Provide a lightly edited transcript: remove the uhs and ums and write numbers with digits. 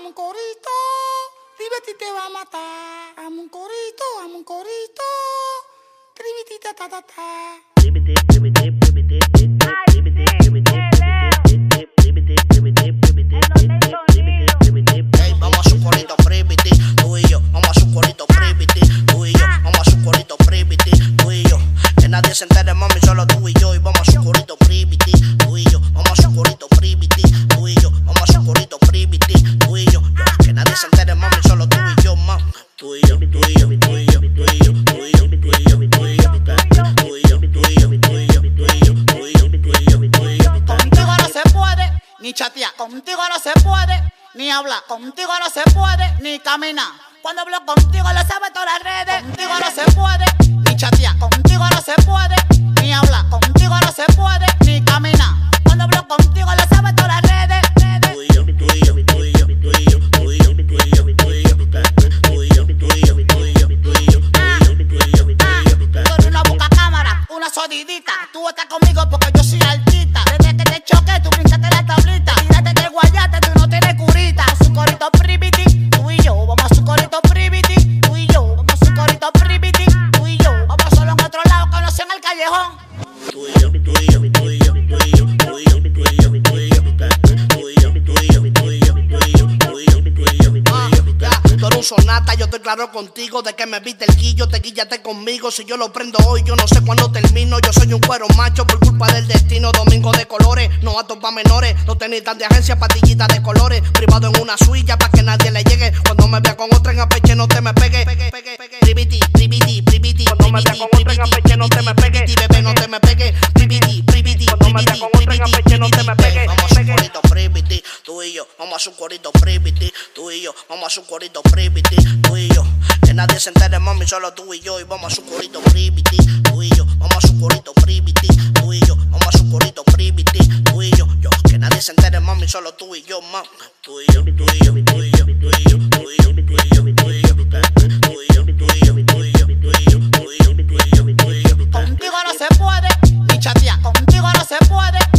amo un corito, Tribiti te va a matar. Amo un corito, Tribiti ta ta ta ta. Hey, vamos a su corito Privity, tú y yo. Vamos a su corito Privity, tú y yo. Vamos a su corito Privity, tú y yo. Que nadie se entere, mami, solo tú y yo. Y vamos a su corito Privity, tú y yo. Vamos a su corito Privity, tú y yo. Vamos a su corito Privity, tú y yo. Que nadie se entere, mami, solo tú y yo, ma. Tú y yo, tú y yo, tú y yo, tú y yo, tú y yo, tú y yo, tú y yo, tú y yo, tú y yo, tú y yo, tú y yo, tú y yo, tú y yo, tú y yo. Contigo no se puede ni chatear, contigo no se puede ni hablar, contigo no se puede ni caminar. Cuando hablo contigo lo sabe todas las redes. Contigo no se puede ni chatear, contigo no se puede ni hablar, contigo no se puede ni caminar. Cuando hablo contigo lo sabe todas las redes. Tú y yo, tú y yo, tú y yo, tú y yo, tú y yo, tú y yo, tú y yo, tú y yo, tú y yo, tú y yo, tú y yo, tú y yo, tú y yo, tú y yo. Tú eres una boca cámara, una sodidita. Tú estás conmigo porque yo soy altita. Desde que te choqué, tú brincaste la tablita. Tírate que guayate, tú no tienes curita. A su corito Privity, tú y yo. Vamos a su corito Privity, tú y yo. Vamos a su corito Privity, tú y yo. Vamos solo en otro lado, que no sea en el callejón. Tú y yo, tú y yo, tú y yo, tú y yo, tú y yo, tú y yo, tú y yo, tú y yo, tú y yo, tú y yo, tú y yo, tú y yo, tú y yo. Tú eres un sonata, yo estoy claro contigo. De que me viste el guillo, te guíllate conmigo. Si yo lo prendo hoy, yo no sé cuándo termino. Yo soy un cuero macho por culpa del destino. Domingo de colores, no aptos pa' menores. No tenis tan de agencia, pastillitas de colores. Privado en una suya pa' que nadie le llegue. Cuando me vea con otra en apeche, no te me pegue. Privity, Privity, Privity. Cuando me vea con otra en apeche, no te me pegue. Bebé, no te me pegue. Privity, Privity, Privity, Privity, no te me pegue. Vamos a su corito Privity, tú y yo. Vamos a su corito Privity, tú y yo. Vamos a su corito Privity, tú y yo. Que nadie se entere, mami, solo tú y yo. Y vamos a su corito Privity, tú y yo. Vamos a su corito Privity, tú y yo. Vamos a su corito Privity, tú y yo. Que nadie se entere, mami, solo tú y yo, ma. Tú y yo, tú y yo, tú y yo, tú y yo, tú y yo, tú y yo, tú y yo, tú y yo, tú y yo, tú y yo, tú y yo, tú y yo, tú y yo, tú y yo. Contigo no se puede ni chatear, contigo no se puede